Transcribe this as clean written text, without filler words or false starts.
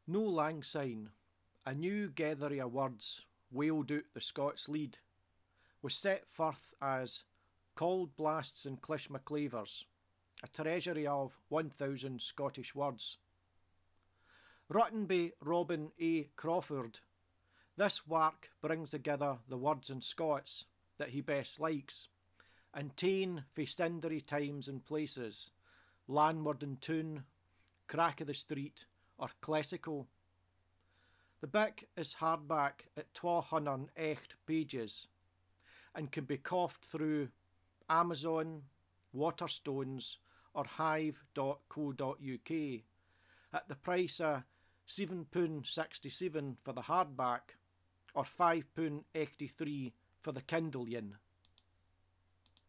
No lang syne, a new gathery o' words wailed out the Scots Lead, was set forth as Cauld Blasts and Clishmaclavers, a treasury of 1,000 Scottish words. Written by Robin A. Crawford, this work brings together the words in Scots that he best likes, and ta'en fae sundry times and places, landward in town, crack o' the street, or classical. The book is hardback at 208 pages and can be coughed through Amazon, Waterstones, or hive.co.uk at the price of £7.67 for the hardback or £5.83 for the Kindle yin.